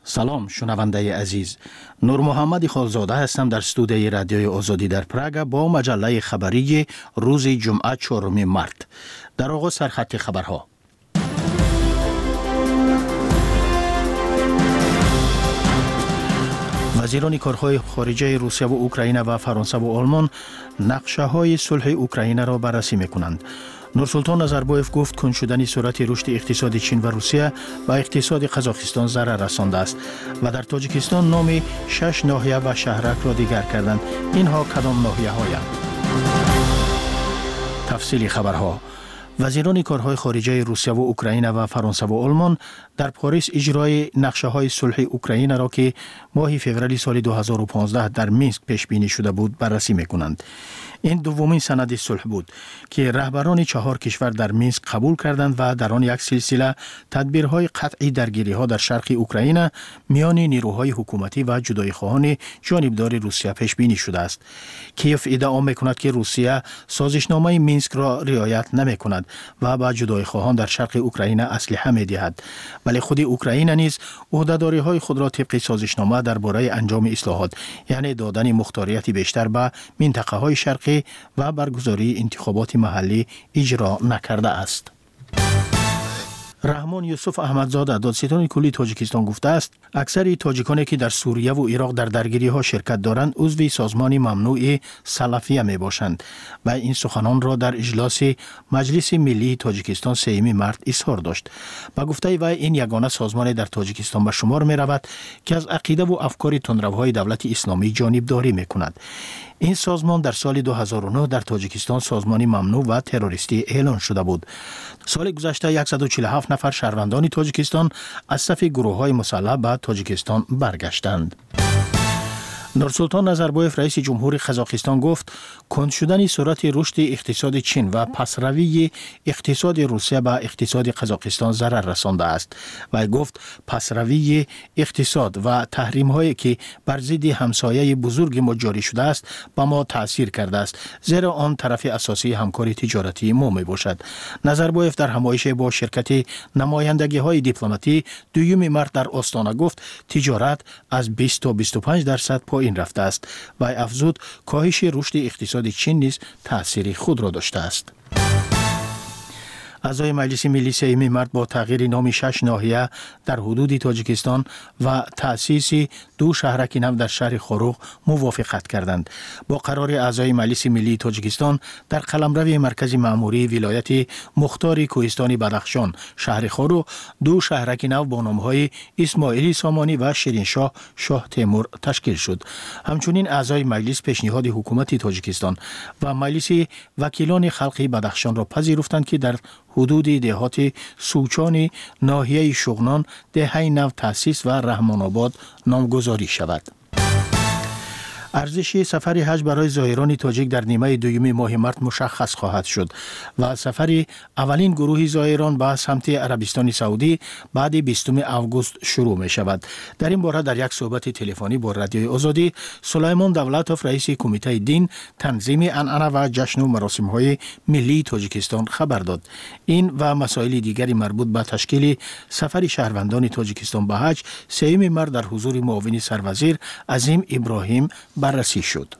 سلام شنونده عزیز، نور محمد خالزاده هستم در استودیوی رادیوی آزادی در پراگ با مجله خبری روز جمعه 4 مارت. در آغاز سرخط خبرها. وزیران کارهای خارجه روسیه و اوکراین و فرانسه و آلمان نقشه های صلح اوکراین را بررسی می‌کنند. نورسلطان نظربایف گفت کند شدن سرعت رشد اقتصاد چین و روسیه و اقتصاد قزاقستان ضرر رسانده است و در تاجیکستان نام 6 ناحیه و شهرک را دیگر کردند. اینها کدام ناحیه هایند؟ تفصیل خبرها. وزیران کارهای خارجه روسیه و اوکراین و فرانسه و آلمان در پاریس اجرای نقشه های صلح اوکراین را که ماه فوریه سال 2015 در مینسک پیش بینی شده بود بررسی می‌کنند. این دومین سند صلح بود که رهبران 4 کشور در مینسک قبول کردند و در آن یک سلسله تدبیرهای قطعی درگیری‌ها در شرق اوکراین میان نیروهای حکومتی و جدایی‌خواهان جانبدار روسیه پیش بینی شده است. کیف ادعا می‌کند که روسیه سازشنامه مینسک را رعایت نمی‌کند و به جدایی‌خواهان در شرق اوکراین اسلحه می‌دهد، ولی خود اوکراین نیز عهده‌داری‌های خود را طبق سازشنامه درباره انجام اصلاحات، یعنی دادن مختاریت بیشتر به منطقه‌های شرقی و برگزاری انتخابات محلی اجرا نکرده است. رحمان یوسف احمدزاده دادستان کلی تاجیکستان گفته است اکثر تاجیکانی که در سوریه و عراق در درگیری ها شرکت دارند عضو سازمان ممنوع سلفیه می باشند و این سخنان را در اجلاس مجلس ملی تاجیکستان 3 مارت اظهار داشت. با گفته وی این یگانه سازمان در تاجیکستان به شمار می رود که از عقیده و افکار تندروهای دولت اسلامی جانبداری می کند. این سازمان در سال 2009 در تاجیکستان سازمان ممنوع و تروریستی اعلان شده بود. سال گذشته 147 نفر شهروندان تاجیکستان از صف گروه‌های مسلح به تاجیکستان برگشتند. نورسلطان نظربایف رئیس جمهور قزاقستان گفت کند شدن سرعت رشد اقتصاد چین و پسروی اقتصاد روسیه به اقتصاد قزاقستان ضرر رسانده است و گفت پسروی اقتصاد و تحریم هایی که بر ضد همسایه بزرگ ما جاری شده است به ما تاثیر کرده است، زیرا آن طرف اساسی همکاری تجارتی ما می باشد. نظربایف در همایش با شرکت نمایندگی های دیپلماتی 2 مارت در آستانه گفت تجارت از 20 تا 25% پایین رفته است و افزود کاهش رشد اقتصاد چین نیز تأثیر خود را داشته است. اعضای مجلس ملی 3 مارت با تغییر نام 6 ناحیه در حدود تاجیکستان و تأسیس 2 شهرک نو در شهر خاروغ موافقت کردند. با قرار اعضای مجلس ملی تاجیکستان در قلمرو مرکز مأموری ولایت مختار کوهستان بدخشان شهر خاروغ 2 شهرک نو با نام‌های اسماعیلی سامانی و شیرینشاه شاه تیمور تشکیل شد. همچنین اعضای مجلس پیشنهاد حکومت تاجیکستان و مجلس وکیلان خلقی بدخشان را پذیرفتند که در حدود دهات سوچان ناحیه شغنان دهه نو تأسیس و رحمان آباد نامگذاری شود. ارزش سفر حج برای زائران تاجیک در نیمه دوم ماه مارت مشخص خواهد شد و سفر اولین گروه زائران به سمت عربستان سعودی بعد 20 اوگوست شروع می شود. در این باره در یک صحبت تلفنی با رادیوی آزادی سلیمان دولتوف رئیس کمیته دین تنظیم عنعنه و جشن و مراسم های ملی تاجیکستان خبر داد. این و مسائل دیگری مربوط به تشکیل سفر شهروندان تاجیکستان به حج 3 مارت در حضور معاون سروزیر عظیم ابراهیم بررسی شد.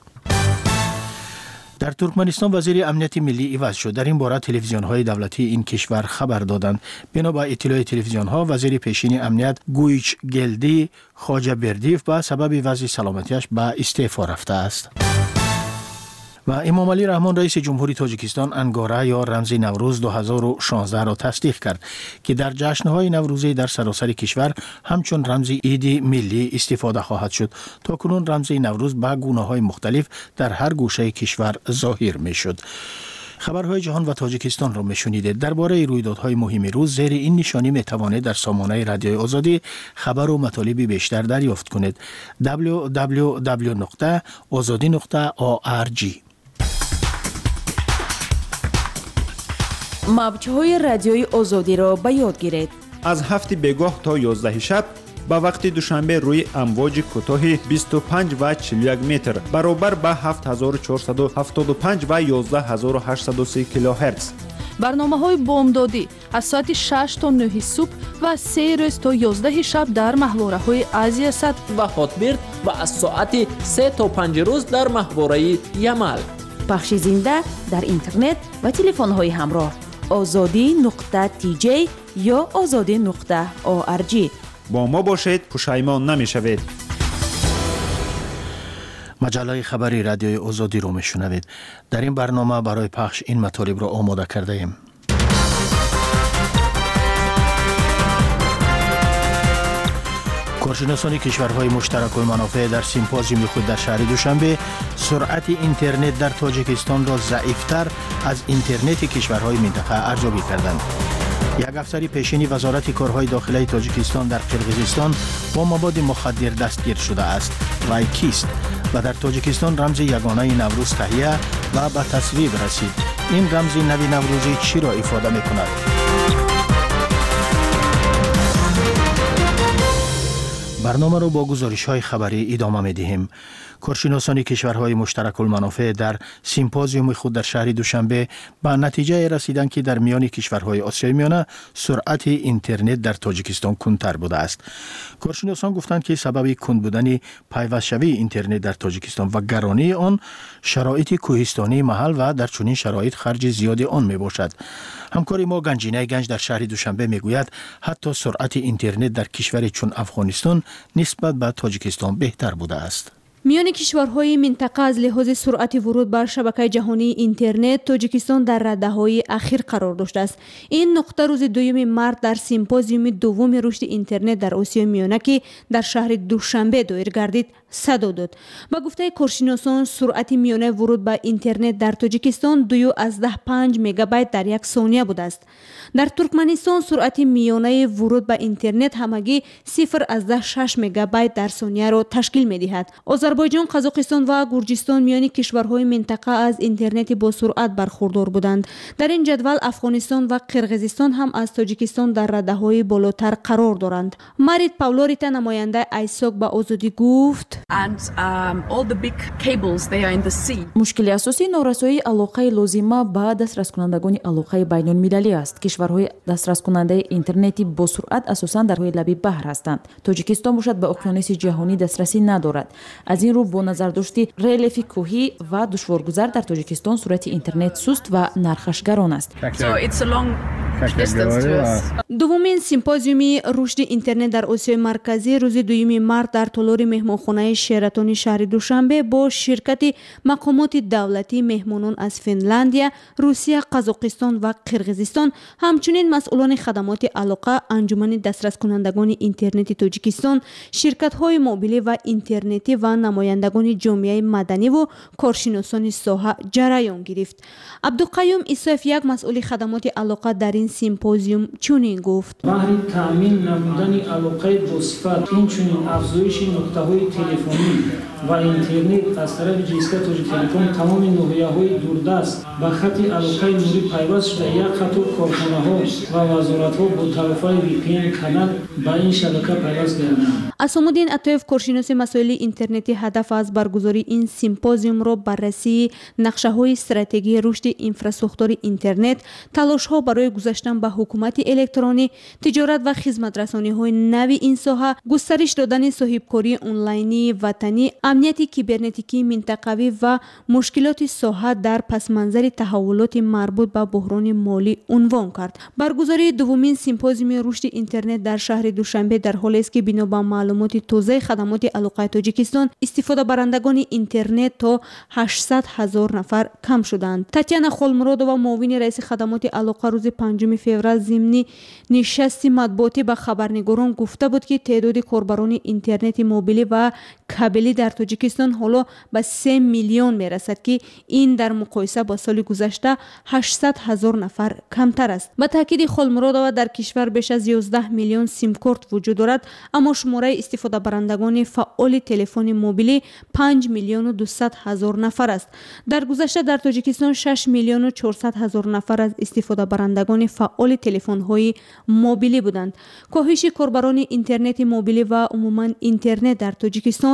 در ترکمنستان وزیر امنیت ملی عوض شد. در این باره تلویزیون‌های دولتی این کشور خبر دادند. بنا به اطلاع تلویزیون‌ها وزیر پیشین امنیت گویچ گلدی خواجه بردیف به سبب وضع سلامتیش به استعفا رفته است. و امام علی رحمان رئیس جمهوری تاجیکستان انگاره یا رمز نوروز 2016 را تصدیق کرد که در جشن‌های نوروزی در سراسر کشور همچون رمز عید ملی استفاده خواهد شد. تاکنون رمز نوروز با گونه‌های مختلف در هر گوشه کشور ظاهر می‌شد. خبرهای جهان و تاجیکستان را میشنیدید. درباره رویدادهای مهم روز زیر این نشانی میتوانید در سامانه رادیوی آزادی خبر و مطالب بیشتر دریافت کنید. www.azadi.org. موج‌های رادیوی آزادی را به یاد گیرید. از 7 بگاه تا 11 شب با وقت دوشنبه روی امواج کوتاه 25 و 41 متر برابر با 7475 و 11830 کیلوهرتز. барномаҳои бомдодӣ аз соати 6 то 9 субҳ ва 3 рӯз то 11 шаб дар маҳвораҳои Азиясад ва Хотбирд ва аз соати 3 то 5 рӯз дар маҳвораи Ямал. бахши зинда дар интернет ва телефонҳои ҳамроҳ ozodi.tj ё ozodi.org. با ما باشید، پشیمان نمی‌شوید. مجله خبری رادیوی آزادی رو میشنوید. در این برنامه برای پخش این مطالب را آماده کرده ایم. کارشناسان کشورهای مشترک المنافع در سیمپوزیوم خود در شهر دوشنبه سرعت اینترنت در تاجیکستان را ضعیفتر از اینترنت کشورهای منطقه ارزیابی کردند. یک افسر پیشین وزارت کارهای داخلی تاجیکستان در قرقیزستان با مواد مخدر دستگیر شده است. وی کیست و در تاجیکستان رمز یگانه نوروز تهیه و به تصویب رسید. این رمز نوی نوروزی چی را افاده می‌کند؟ برنامه را با گزارش‌های خبری ادامه می‌دهیم. کارشناسان کشورهای مشترک المنافع در سیمپوزیوم خود در شهر دوشنبه به نتیجه رسیدند که در میان کشورهای آسیای میانه سرعت اینترنت در تاجیکستان کندتر بوده است. کارشناسان گفتند که سبب کند بودن پیوست‌شوی اینترنت در تاجیکستان و گرانی آن شرایط کوهستانی محل و در چنین شرایط خرج زیاد آن میباشد. همکار ما گنجینه گنج در شهر دوشنبه میگوید حتی سرعت اینترنت در کشوری چون افغانستان نسبت به تاجیکستان بهتر بوده است. میان کشورهای منطقه از لحاظ سرعت ورود بر شبکه جهانی اینترنت تاجیکستان در رده‌های اخیر قرار داشته است. این نقطه روز 2 مارس در سیمپوزیوم دوم رشد اینترنت در آسیای میانه که در شهر دوشنبه دایر گردید صدا داد. با گفته کارشناسان سرعت میانه ورود به اینترنت در تاجیکستان 2.5 مگابایت در یک ثانیه بوده است. در ترکمنستان سرعت میانه ورود به اینترنت همگی 0.6 مگابایت در ثانیه را تشکیل می‌دهد. آذربایجان، قزاقستان و گرجستان میان کشورهای منطقه از اینترنت با سرعت برخوردار بودند. در این جدول افغانستان و قرقیزستان هم از تاجیکستان در رده‌های بالاتر قرار دارند. مارید پاولوریتا نماینده ایساک با آزادی گفت مشکل اساسی نورسایی علاقه لازمه با دسترسکنندگان علاقه بین‌المللی است. کشورهای دسترسکننده اینترنتی با سرعت اساساً در روی لبه بحر هستند. تاجیکستان باشد به اقیانوس جهانی دسترسی ندارد. از این رو با نظر داشتی ریلیف کوهی و دشوارگذر در تاجیکستان سرعت اینترنت سست و نرخش گران است. دومین سیمپوزیوم رشد اینترنت در آسیای مرکزی روز 2 مارس در تالار مهمانخانه شراتون شهر دوشنبه با شرکت مقامات دولتی، مهمانان از فنلاندیا، روسیه، قزاقستان و قرقیزستان، همچنین مسئولان خدمات علاقه، انجمن دسترس کنندگان اینترنت تاجیکستان، شرکت‌های موبیلی و اینترنتی و نمایندگان جامعه مدنی و کارشناسان ساحه جریان گرفت. عبدالقیوم ایساف، یک مسئول خدمات علاقه در این سیمپوزیوم چنین گفت: برای تامین نمودن علاقه با صفت، اینچنین افزایش نقطه‌های تلفنی و اینترنت از طرف جیسکا تاجیک تلکوم تمام ناحیه‌های دوردست به خط علاقه نوری پیوست شده. یک قطار کارخانه‌ها و وزارت‌ها با طرفای VPN کانال به این شبکه پیوست گردند. اسام‌الدین عطایف، کارشناس مسائل اینترنتی، هدف از برگزاری این سیمپوزیوم را بررسی نقشه‌های استراتژی رشد اینفراستراکچور اینترنت، تلاش‌ها برای گذاشتن به حکومت الکترونی، تجارت و خدمت‌رسانی‌های نوی این ساحه، گسترش دادن صاحبکاری آنلاینی وطنی، امنیت کیبرنتیکی منطقوی و مشکلات ساحه در پس‌منظر تحولات مربوط به بحران مالی عنوان کرد. برگزاری دومین سیمپوزیوم رشد اینترنت در شهر دوشنبه در حالی است که بنا به معلومات تازه خدمات علاقه تاجیکستان استفاده برندگان اینترنت تا 800,000 نفر کم شدند. تاتیانا خولمرودووا، معاون رئیس خدمات علاقه، روز 5 فوریه ضمن نشست مطبوعاتی به خبرنگاران گفته بود که تعداد کاربران اینترنت موبیلی و کابلی در تاجیکستان حالا به 3 میلیون میرسد که این در مقایسه با سال گذشته 800,000 نفر کمتر است. به تاکید خولمرودووا، در کشور بیش از 11 میلیون سیم کارت وجود دارد، اما شماره استفاده برندگان فعال تلفن موبیلی 5 میلیون و 200,000 نفر است. در گذشته در تاجیکستان 6 میلیون و 400,000 نفر از استفاده برندگان فعال تلفن‌های موبیلی بودند. کاهش کاربران اینترنت موبیلی و عموما اینترنت در تاجیکستان را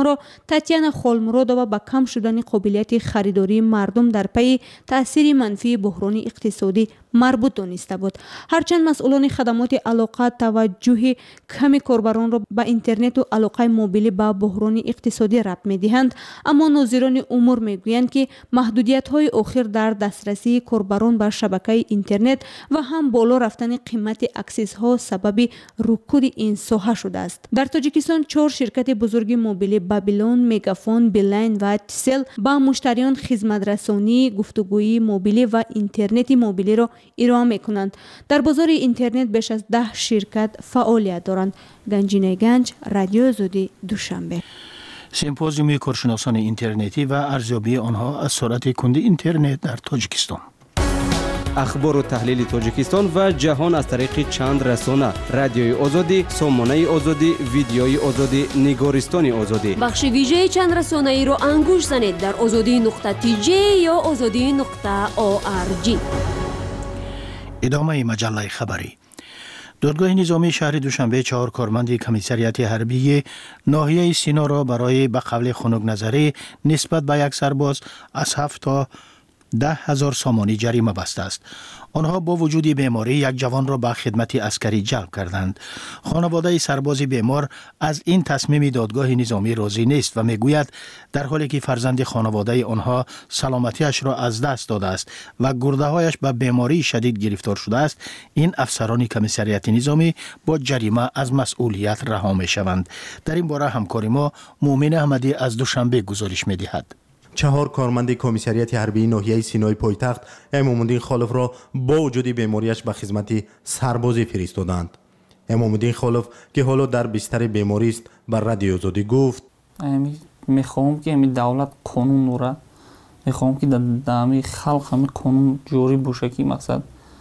را تاتیانا خولمرودова با کم شدن قابلیت خریداری مردم در پی تاثیر منفی بحران اقتصادی مربوط دانسته بود. هرچند مسئولان خدمات علاقه توجه کمی کاربران را به اینترنت و علاقه موبیلی به بحران اقتصادی ربط می‌دهند، اما ناظران امور میگویند که محدودیت‌های اخیر در دسترسی کاربران به شبکه اینترنت و هم بالا رفتن قیمت اکسس‌ها سبب رکود این ساحه شده است. در تاجیکستان 4 شرکت بزرگ موبیلی بابلون، میگافون، بیلاین و تیسل با مشتریان خدمت رسانی، گفتگویی موبیلی و اینترنت موبیلی را ارائه می‌کنند. در بازار اینترنت بیش از 10 شرکت فعالیت دارند. گنجینه گنج، رادیو آزادی، دوشنبه. سمپوزیوم کارشناسان اینترنتی و ارزیابی آنها از سرعت کند اینترنت در تاجیکستان. اخبار و تحلیل تاجیکستان و جهان از طریق چند رسانه: رادیوی آزادی، سامانه آزادی، ویدیوی آزادی، نگارستان آزادی. بخش ویژه چند رسانه ای را انگوش زنید در azadi.tj یا azadi.org. ادامه مجله خبری. دادگاه نظامی شهر دوشنبه 4 کارمند کمیسریت حربی ناحیه سینا را برای به قبل خنک نظری نسبت به یک سرباز از 7 تا 10,000 سامانی جریمه بسته است. آنها با وجود بیماری یک جوان را به خدمت عسکری جلب کردند. خانواده سرباز بیمار از این تصمیم دادگاه نظامی راضی نیست و میگوید در حالی که فرزند خانواده آنها سلامتیش را از دست داده است و گرده‌هایش به بیماری شدید گرفتار شده است، این افسران کمیسریت نظامی با جریمه از مسئولیت رها میشوند. در این باره همکار ما مومن احمدی از دوشنبه گزارش میدهد. 4 کارمند کمیسریت حربی ناحیه سینای پایتخت امام‌الدین خالف را با وجود بیماریش به خدمت سربازی فرستادند. امام‌الدین خالف که حالا در بستر بیماری است بر رادیو آزادی گفت: میخواهم که دولت قانون را میخواهم که در خلق همه قانون جاری باشه که مقصد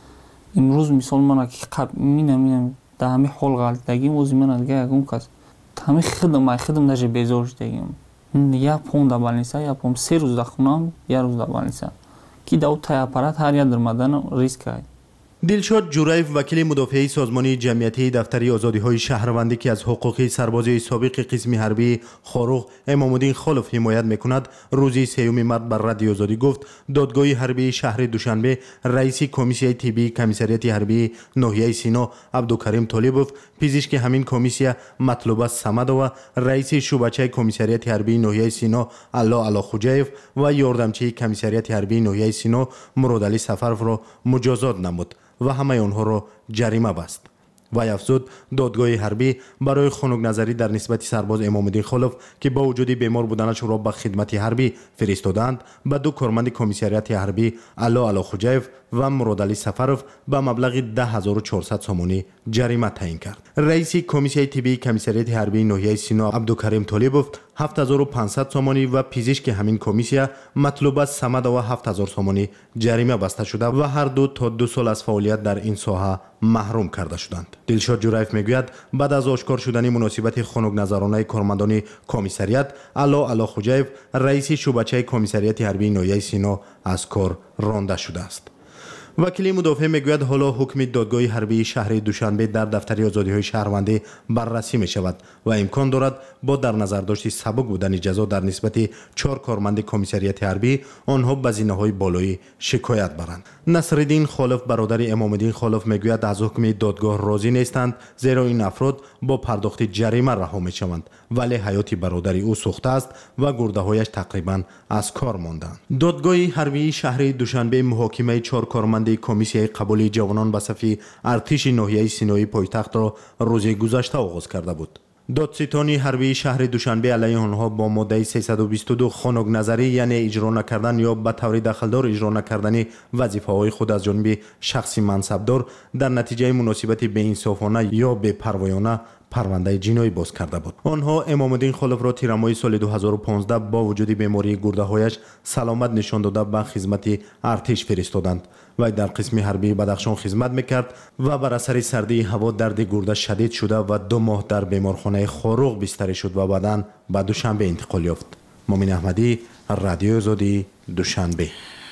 امروز مثال من که قبل مینم در همه حال غلطگی موزی من دیگه یکم کس همه خدم نشه بیزار شدگیم یا پوند بالنیسا یا پوند 3 روز دخونم یا روز بالنیسا که داو تای اپارات هر یا در مدن ریسک های. دلشاد جورایف وکیل مدافع سازمان جمعیتی دفتر آزادی‌های شهروندی که از حقوق سرباز سابق قسم حربی خاروق امام‌الدین خالف حمایت می‌کند، روز 3 مارس بر رادیو آزادی گفت دادگاه حربی شهر دوشنبه رئیس کمیسیه طبی کمیسریت حربی ناحیه سینا عبدالکریم طالبوف، پزشک همین کمیسیه مطلوب سمدو، رئیس شعبچه کمیسریت حربی ناحیه سینا الله خوجایف و یاردمچی کمیسریت حربی ناحیه سینا مرادعلی سفرов را مجازات نمود و همه آنها را جریمه بست. وی افزود دادگاه حربی برای خنک نظری در نسبت سرباز امام‌الدین خالف که با وجود بیمار بودنش را به خدمت حربی فرستادند به 2 کارمند کمیسریت حربی الله خوجایف و مرادعلی سفرов به مبلغ 10,400 سامانی جریمه تعیین کرد. رئیس کمیسیه طبی کمیسریت حربی ناحیه سینا عبدالکریم طالبوف 7,500 سامانی و پزشک همین کمیسیه مطلوب سمد و 7,000 سامانی جریمه بسته شده و هر دو تا 2 سال از فعالیت در این ساحه محروم کرده شدند. دلشاد جورایف میگوید بعد از آشکار شدن مناسبت خنک نظرانه کارمندان کمیسریت الله خوجایف رئیس شعبچه کمیسریت حربی ناحیه سینا از کار رانده شده است. وکیل مدافع میگوید حالا حکم دادگاه حربی شهر دوشنبه در دفتر آزادی‌های شهروندی بررسی می شود و امکان دارد با در نظر داشت سبک بودن جزا در نسبت 4 کارمند کمیسریت حربی آنها به زینه‌های بالایی شکایت برند. نصرالدین خالف برادر امام‌الدین خالف میگوید از حکم دادگاه راضی نیستند، زیرا این افراد با پرداخت جریمه رها می شوند ولی حیات برادر او سوخته است و گرده‌هایش تقریبا از کار ماندند. دادگاه حربی شهر دوشنبه محاکمه 4 کارمند کمیسیه قبول جوانان به صف ارتش ناحیه سینایی پایتخت را روز گذشته آغاز کرده بود. دادستانی حربی شهر دوشنبه علیه آنها با ماده 322 خنک نظری یعنی اجرا نکردن یا به طور دخلدار اجرا نکردن وظیفه‌های خود از جانب شخصی منصبدار در نتیجه مناسبت بی‌انصافانه یا بی‌پروایانه پرونده جنایی باز کرده بود. آنها امام‌الدین خالف را تیر ماه سال 2015 با وجود بیماری گرده‌هایش سلامت نشان داده به خدمت ارتش فرستادند. وی در قسم حربی بدخشان خدمت میکرد و بر اثر سردی هوا درد گرده شدید شده و 2 ماه در بیمارخانه خاروق بستری شد و بعداً به دوشنبه انتقال یافت. مومن احمدی، رادیو آزادی، دوشنبه.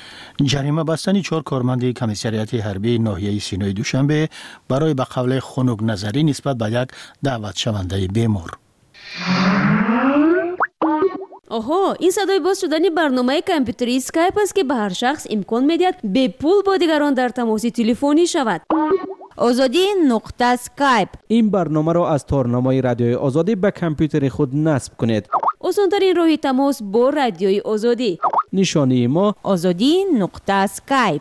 جریمه بستن 4 کارمند کمیسریت حربی ناحیه سینای دوشنبه برای به قبل خنک نظری نسبت به یک دعوت شونده بیمار. اوه این صدای باز شدن برنامه کامپیوتری اسکایپ است که به هر شخص امکان میدهد به پول با دیگران در تماس تلفنی شود. آزادی نقطه اسکایپ. این برنامه را از تارنمای رادیوی آزادی به کامپیوتر خود نصب کنید. آسان‌ترین راه تماس با رادیوی آزادی. نشانی ما آزادی نقطه اسکایپ.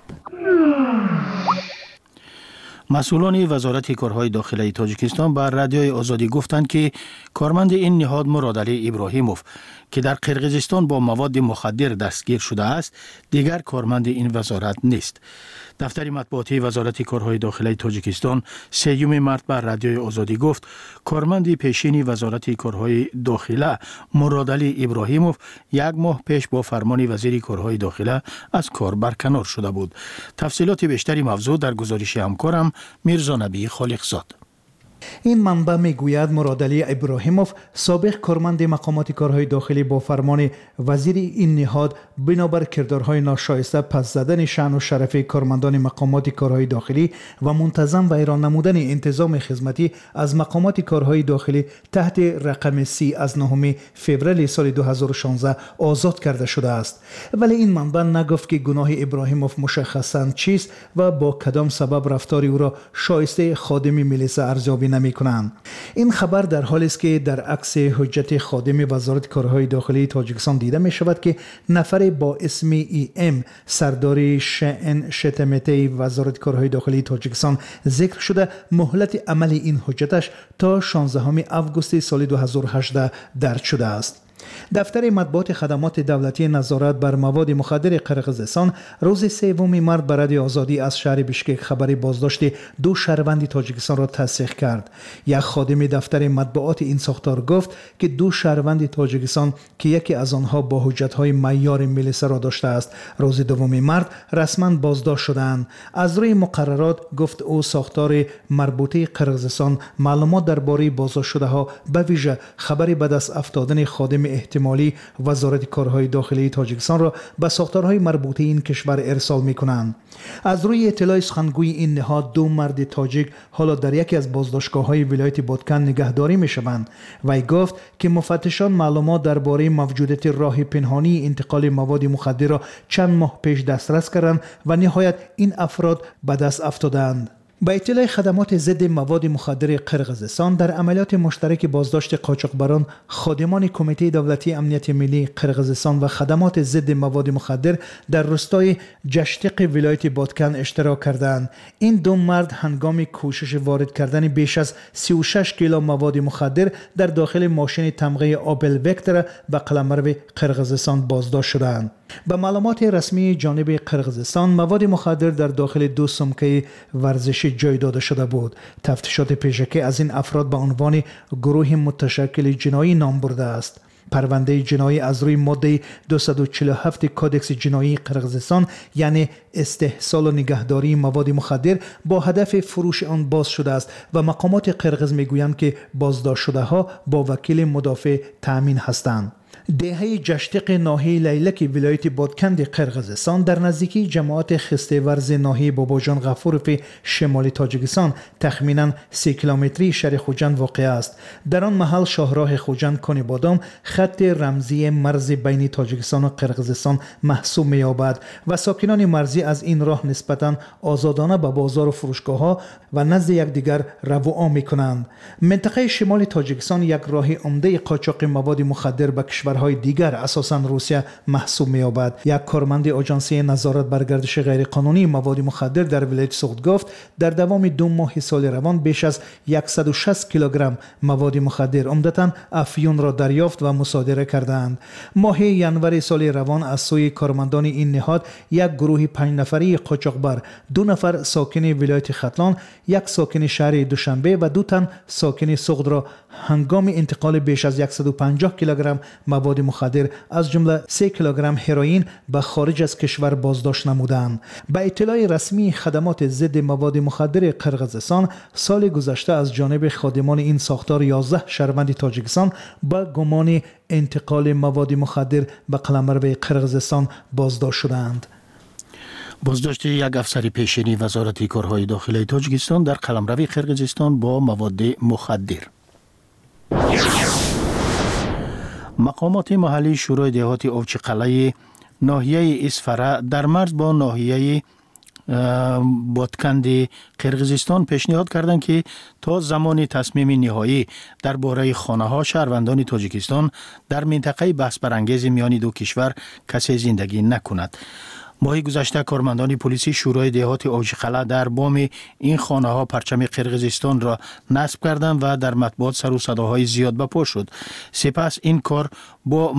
مسئولان وزارت کارهای داخلی تاجیکستان به رادیوی آزادی گفتند که کارمند این نهاد مرادعلی ابراهیموف که در قرقیزستان با مواد مخدر دستگیر شده است دیگر کارمند این وزارت نیست. دفتر مطبوعاتی وزارت کارهای داخلی تاجیکستان 3 مارس بر رادیوی آزادی گفت کارمند پیشین وزارت کارهای داخلی مرادعلی ابراهیموف 1 ماه پیش با فرمان وزیر کارهای داخلی از کار برکنار شده بود. تفصیلات بیشتری موضوع در گزارش همکارم میرزا نبی خالقزاد. این منبع میگوید مرادعلی ابراهیموف سابق کارمند مقامات کارهای داخلی با فرمان وزیر این نهاد بنابر کردارهای ناشایسته پس زدن شأن و شرف کارمندان مقامات کارهای داخلی و منتظم و ایران نمودن انتظام خدمتی از مقامات کارهای داخلی تحت رقم 30 از 9 فوریه سال 2016 آزاد کرده شده است. ولی این منبع نگفت که گناه ابراهیموف مشخصاً چیست و با کدام سبب رفتار او را شایسته خادم ملیسا ارزیابی نمی‌کنند. این خبر در حالی است که در عکس حجت خادم وزارت کارهای داخلی تاجیکستان دیده می شود که نفر با اسم ام سردار شأن شتمته وزارت کارهای داخلی تاجیکستان ذکر شده مهلت عمل این حجتش تا 16 آگوست سال 2018 درج شده است. دفتر مطبوعات خدمات دولتی نظارت بر مواد مخدر قرقیزستان روز 3 مارس به رادیوی آزادی از شهر بشکک خبر بازداشت 2 شهروند تاجیکستان را تصدیق کرد. یک خادم دفتر مطبوعات این ساختار گفت که 2 شهروند تاجیکستان که یکی از آنها با حجت‌های معیار ملیسا را داشته است روز 2 مارس رسما بازداشت شدند. از روی مقررات گفت او ساختار مربوطه قرقیزستان معلومات درباره بازداشت شده‌ها به ویژه خبری به دست افتادن خادم احتمالی وزارت کارهای داخلی تاجیکستان را به ساختارهای مربوطه این کشور ارسال می‌کنند. از روی اطلاع سخنگوی این نهاد 2 مرد تاجیک حالا در یکی از بازداشتگاه‌های ولایت بادکن نگهداری می‌شوند. وی گفت که مفتشان معلومات درباره موجودیت راه پنهانی انتقال مواد مخدر را چند ماه پیش دسترس کردند و نهایت این افراد به دست افتادند. با اطلاع خدمات ضد مواد مخدر قرقیزستان در عملیات مشترک بازداشت قاچاقبران خادمان کمیته دولتی امنیت ملی قرقیزستان و خدمات ضد مواد مخدر در روستای جشتق ولایت بادکن اشتراک کردند. این 2 مرد هنگام کوشش وارد کردن بیش از 36 کیلو مواد مخدر در داخل ماشین تمغه آبل وکتر به قلمرو قرقیزستان بازداشت شدند. به معلومات رسمی جانب قرقیزستان مواد مخدر در داخل 2 سمکه ورزشی جای داده شده بود. تفتیشات پیشکی از این افراد به عنوان گروه متشکل جنایی نام برده است. پرونده جنایی از روی ماده 247 کودکس جنایی قرقیزستان یعنی استحصال و نگهداری مواد مخدر با هدف فروش آن باز شده است و مقامات قرقیز میگویند که بازداشت شده ها با وکیل مدافع تامین هستند. دهه جشتق ناحیه لیلک ولایت بادکند قرقیزستان در نزدیکی جماعت خسته ورز ناحیه باباجان غفورف شمالی تاجیکستان تخمینا 3 کیلومتری شهر خوجند واقع است. در آن محل شاهراه خوجند کانی بادام خط رمزی مرز بین تاجیکستان و قرقیزستان محسوب می‌یابد و ساکنان مرزی از این راه نسبتاً آزادانه به بازار و فروشگاه‌ها و نزد یکدیگر رو و آ می‌کنند. منطقه شمال تاجیکستان یک راه عمده قاچاق مواد مخدر به کشورهای دیگر اساساً روسیه محسوب می‌یابد. یک کارمند آژانسی نظارت بر گردش غیرقانونی مواد مخدر در ولایت سوخت گفت در دوام 2 ماه سال روان بیش از 160 کیلوگرم مواد مخدر عمدتاً افیون را دریافت و مصادره کردند. ماه ینور سال روان از سوی کارمندان این نهاد یک گروه 5 نفری قاچاقبر 2 نفر ساکن ولایت ختلان، 1 ساکن شهر دوشنبه و 2 تن ساکن سوخت را هنگام انتقال بیش از 150 کیلوگرم مواد مخدر از جمله 3 کیلوگرم هروئین به خارج از کشور بازداشت نمودند. به اطلاع رسمی خدمات ضد مواد مخدر قرقیزستان سال گذشته از جانب خادمان این ساختار 11 شهروند تاجیکستان با گمان انتقال مواد مخدر به قلمرو قرقیزستان بازداشت شدند. بازداشت یک افسر پیشین وزارت کارهای داخلی تاجیکستان در قلمرو قرقیزستان با مواد مخدر. مقامات محلی شورای دهات اوچقلعه ناحیه اسفره در مرز با ناحیه بادکند قرقیزستان پیشنهاد کردند که تا زمان تصمیم نهایی درباره خانه‌ها شهروندان تاجیکستان در منطقه بحث برانگیز میان دو کشور کسی زندگی نکند. ماه گذشته کارمندان پلیسی شورای دهات اوچقلعه در بام این خانه‌ها پرچم قرقیزستان را نصب کردند و در مطبوعات سر و صداهای زیاد به پا شد. سپس این کار با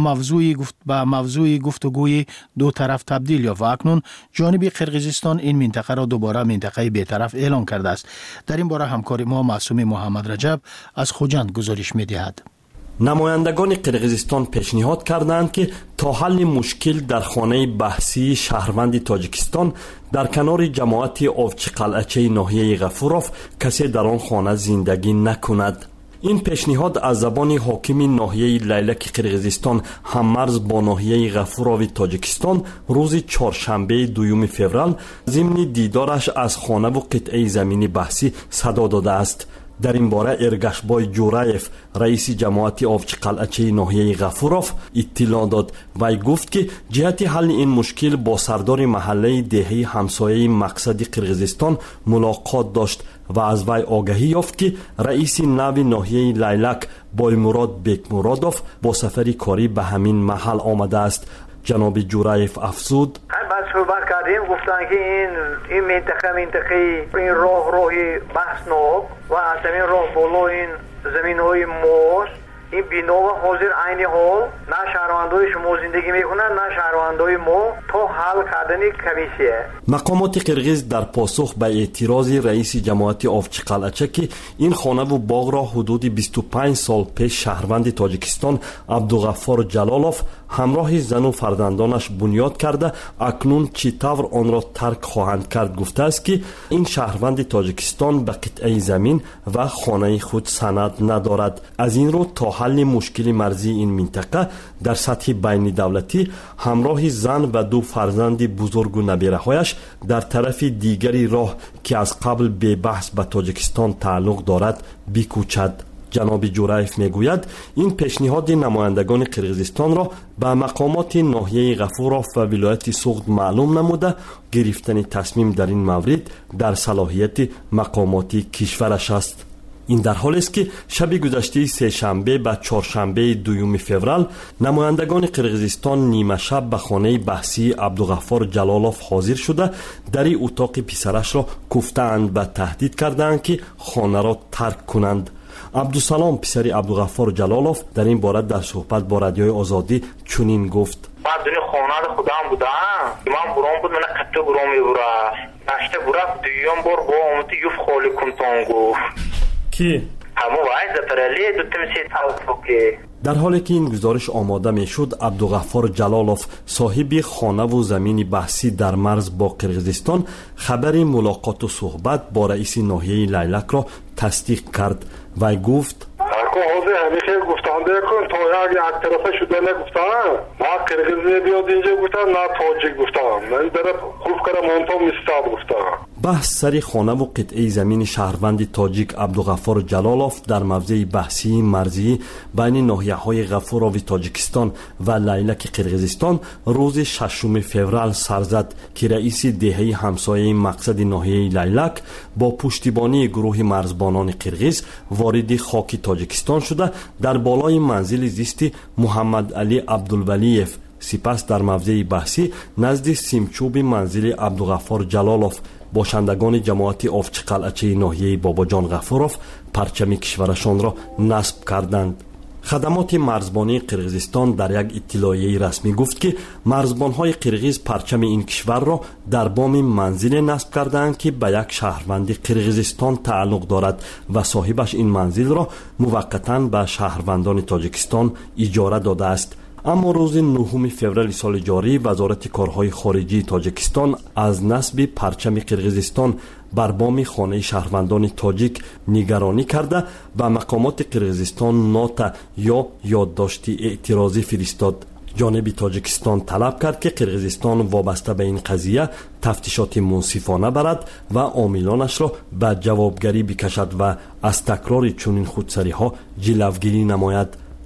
موضوع گفتگوی دو طرف تبدیل یافت و اکنون جانب قرقیزستان این منطقه را دوباره منطقه بی‌طرف اعلان کرده است. در این باره همکار ما معصوم محمد رجب از خوجند گزارش می‌دهد. نمایندگان قرقیزستان پیشنهاد کردند که تا حل مشکل در خانه بحثی شهروند تاجیکستان در کنار جماعت اوچقلعه ناحیه غفوروف کسی در آن خانه زندگی نکند. این پیشنهاد از زبان حاکم ناحیه لیلک قرقیزستان هممرز با ناحیه غفوروف تاجیکستان روز چهارشنبه 2 فوریه ضمن دیدارش از خانه و قطعه زمین بحثی صدا داده است. در این باره ارگشبای جورایف رئیس جماعت اوچقلعه ناحیه غفوروف اطلاع داد و گفت که جهت حل این مشکل با سردار محله دهه همسایه مقصد قرقیزستان ملاقات داشت و از وی آگاهی یافت که رئیس نو ناحیه لیلک بایمراد بیکمرادوف با سفری کاری به همین محل آمده است. جناب جورایف افزود صحبت کردیم گفتن که این منطقه این راهی بحثناک و از این راه بالا این زمین های موز این بنا و حاضر عین حال نه شهروندای شما زندگی میکنن نه شهروندای ما تا حل کردن کمیسیه. مقامات قرقیز در پاسخ به اعتراض رئیس جماعت اوچقلعه که این خانه و باغ را حدود 25 سال پیش شهروند تاجیکستان عبدالغفار جلالوف همراه زن و فرزندانش بنیاد کرده اکنون چطور آن را ترک خواهند کرد گفته است که این شهروند تاجیکستان به قطعه زمین و خانه خود سند ندارد. از این رو تا حل مشکل مرزی این منطقه در سطح بین دولتی همراه زن و دو فرزند بزرگ و نبیره‌هایش در طرف دیگری راه که از قبل به بحث به تاجیکستان تعلق دارد بکوچد. جناب جورایف میگوید این پیشنهاد نمایندگان قرقیزستان را به مقامات ناحیه غفوروف و ولایت سوغد معلوم نموده گرفتن تصمیم در این مورد در صلاحیت مقامات کشورش است. این در حالی است که شب گذشته سه شنبه به چهارشنبه 2 فوریه نمایندگان قرقیزستان نیمه شب به خانه بحثی عبدالغفار جلالوف حاضر شده در اتاق پسرش را کوفتند و تهدید کردند که خانه را ترک کنند. عبدالسلام پسر عبدالغفار جلالوف در این باره در صحبت با رادیوی آزادی چنین گفت: من دنیا خانه خودم بودم من برام بود من کته برام میبره نشته برا دیگم بار با اومتی یوف خالی کنتان گفت کی؟ همه وای زفرالی دو تمسی توفقی. در حالی که این گزارش آماده میشد عبدالغفار جلالوف صاحب خانه و زمین بحثی در مرز با قرقیزستان خبر ملاقات و صحبت با رئیس ناحیه لیلک را تصدیق کرد و گفت حاضر همیشه گفتم بکن تا یک طرفه شده نگفتم نه قرقیز بیاد اینجا گفتم نه تاجیک گفتم من در خوب کردم منطقه مستاد گفتم. بحث سر خانه و قطعه زمین شهروند تاجیک عبدالغفار جلالوف در موضع بحثی مرزی بین ناحیه های غفوروف تاجیکستان و لیلک قرقیزستان روز 6 فوریه سر زد که رئیس دهه همسایه مقصد ناحیه لیلک با پشتیبانی گروه مرزبانان قرقیز وارد خاک تاجیکستان شده در بالای منزل زیست محمد علی عبدالولیف سپس در موضع بحثی نزد سیمچوب منزل عبدالغفار جلالوف باشندگان جماعت اوچقلعه ناحیه باباجان غفوروف پرچم کشورشان را نصب کردند. خدمات مرزبانی قرقیزستان در یک اطلاعیه رسمی گفت که مرزبانهای قرقیز پرچم این کشور را در بام منزل نصب کردند که به یک شهروند قرقیزستان تعلق دارد و صاحبش این منزل را موقتا به شهروندان تاجیکستان اجاره داده است. اما روز 9 فوریه سال جاری وزارت کارهای خارجی تاجیکستان از نصب پرچم قرقیزستان بر بام خانه شهروندان تاجیک نگرانی کرده و مقامات قرقیزستان نوت یا یادداشتی اعتراضی فرستاد. جانب تاجیکستان طلب کرد که قرقیزستان وابسته به این قضیه تفتیشات منصفانه برد و عاملانش را به جوابگری بکشد و از تکرار چنین خودسری ها جلوگیری نماید.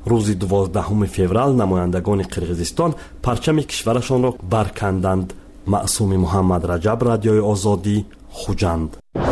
روز 12 فوریه نمایندگان قرقیزستان پرچم کشورشان را برکندند. معصوم محمد رجب، رادیوی آزادی، خوجند.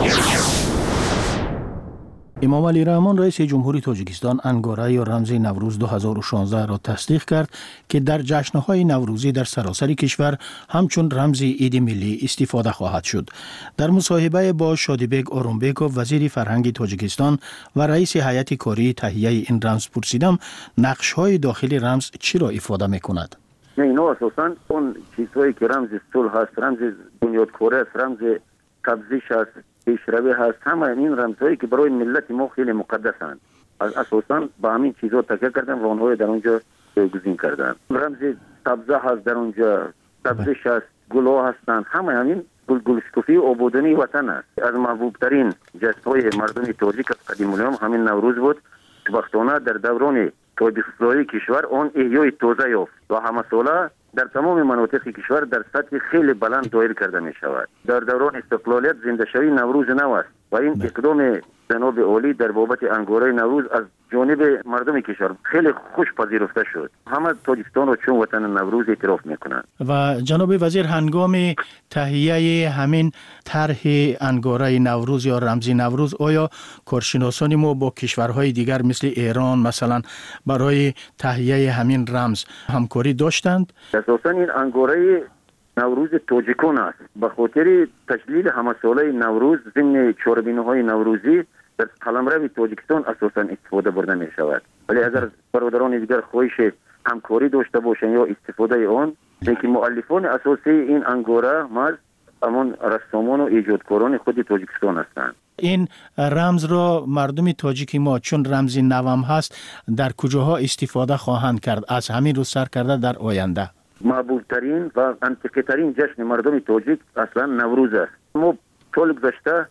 امام علی رحمان رئیس جمهوری تاجیکستان انگاره یا رمز نوروز 2016 را تصدیق کرد که در جشن‌های نوروزی در سراسر کشور همچون رمز عید ملی استفاده خواهد شد. در مصاحبه با شادیبک اورونبکوف وزیر فرهنگ تاجیکستان و رئیس هیئت کاری تهیه این رمز پرسیدم نقش‌های داخلی رمز چی را افاده می‌کند؟ اینا اساساً اون چیزهایی که رمز صلح هست، رمز بنیادکاری است، رمز تبزیش است، پیشروی هست، همه این رمزهایی که برای ملت ما خیلی مقدسند. اساساً با همین چیزها تکیه کردن و آنها در اونجا جایگزین کردن. رمز تبزه هست در اونجا، تبزیش هست، گلها هستند، همه همین گلشکوفی و آبادانی وطن است. از محبوب ترین جشن‌های مردم تاجیک از قدیم الایام همین نوروز بود. وقتانه در دوران تاجیکستانی کشور آن احیای تازه یافت و همه ساله در تمام مناطق کشور در سطح خیلی بلند دایر کرده می شود. در دوران استقلالیت زنده شوی نوروز نو است و این اقدام جناب عالی در بابت انگاره نوروز از جانب مردم کشور خیلی خوش پذیرفته شد. همه تاجیکستان را چون وطن نوروز اعتراف میکنند. و جناب وزیر هنگام تهیه همین طرح انگاره نوروز یا رمز نوروز آیا کارشناسان ما با کشورهای دیگر مثل ایران مثلا برای تهیه همین رمز همکاری داشتند؟ اساساً این انگاره نوروز تاجیکان است. به خاطر تجلیل همه ساله نوروز ضمن چهاربینی‌های نوروزی در قلمرو تاجیکستان اساساً استفاده برده می شود. ولی اگر برادران دیگر خواهش همکاری داشته باشند یا استفاده آن، که مؤلفان اساسی این انگاره ماز همون رسامان و ایجادکاران خود تاجیکستان هستند. این رمز را مردم تاجیک ما چون رمز نوام هست در کجاها استفاده خواهند کرد از همین رو سر کرده در آینده؟ محبوب ترین و انتقی ترین جشن مردم تاجیک اصلا نوروز است. ما سال گذشته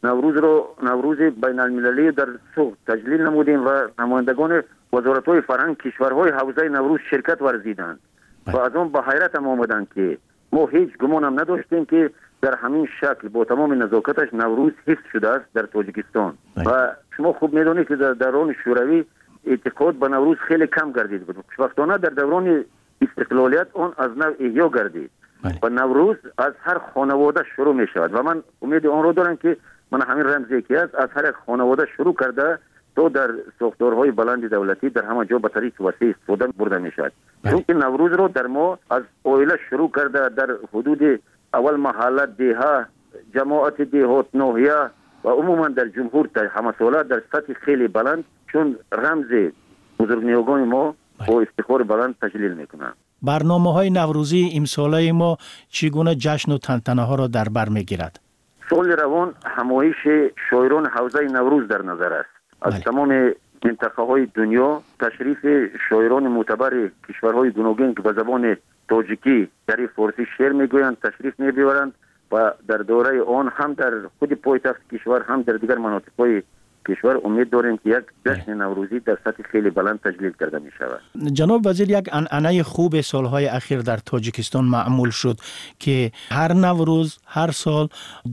نوروز بین المللی در سوق تجلیل نمودیم و نمایندگان وزارت‌های فرهنگ کشورهای حوزه نوروز شرکت ورزیدند و از آن به حیرت هم آمدند که ما هیچ گمان هم نداشتیم که در همین شکل با تمام نزاکتش نوروز حفظ شده است در تاجیکستان. و شما خوب می‌دانید که در دوران شوروی اعتقاد به نوروز خیلی کم گردید بود. خوشبختانه در دوران استقلالیت اون از نو احیا گردید و نوروز از هر خانواده شروع می شود و من امید آن رو دارم که من همین رمزی که از هر خانواده شروع کرده تا در ساختارهای بلند دولتی در همه جا به طریق وسیع استفاده برده می شود. چون که نوروز رو در ما از اویله شروع کرده در حدود اول محله دیها جماعت دیهات ناحیه و عموما در جمهور در همه ساله در سطح خیلی بلند چون رمز بزرگنیاگان ما با افتخار بلند تجلیل میکنند. برنامه‌های نوروزی امساله ما چگونه جشن و تنتنه ها را در بر میگیرد؟ سال روان همایش شاعران حوزه نوروز در نظر است. از تمام منطقه های دنیا تشریف شاعران معتبر کشورهای گوناگون که به زبان تاجیکی در فارسی شعر میگویند تشریف میبرند و در دوره آن هم در خود پایتخت کشور هم در دیگر مناطق های کشور امید داریم که یک جشن نوروزی در سطح خیلی بلند تجلیل کرده می شود. جناب وزیر، یک عنعنه خوب سالهای اخیر در تاجیکستان معمول شد که هر نوروز هر سال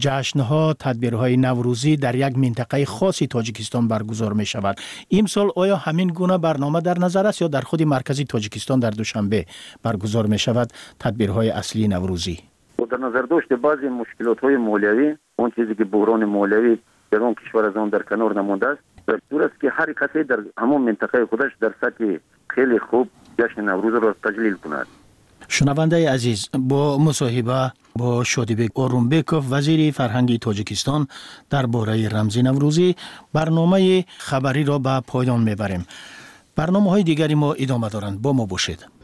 جشنها تدبیرهای نوروزی در یک منطقه خاصی تاجیکستان برگزار می شود. این سال آیا همین گونه برنامه در نظر است یا در خود مرکزی تاجیکستان در دوشنبه برگزار می شود تدبیرهای اصلی نوروزی؟ در نظر داشته بعضی مشکلات های مالیوی، اون چیزی که بحران مالیوی در اون کشور از آن در کنار نمونده است، در صورت است که هر کسی در همون منطقه خودش در سطح خیلی خوب جشن نوروز را تجلیل کند. شنونده عزیز، با مصاحبه با شادیبک اورونبکوف وزیر فرهنگ تاجیکستان درباره رمز نوروزی برنامه خبری را به پایان میبریم. برنامه‌های دیگری ما ادامه دارند. با ما باشید.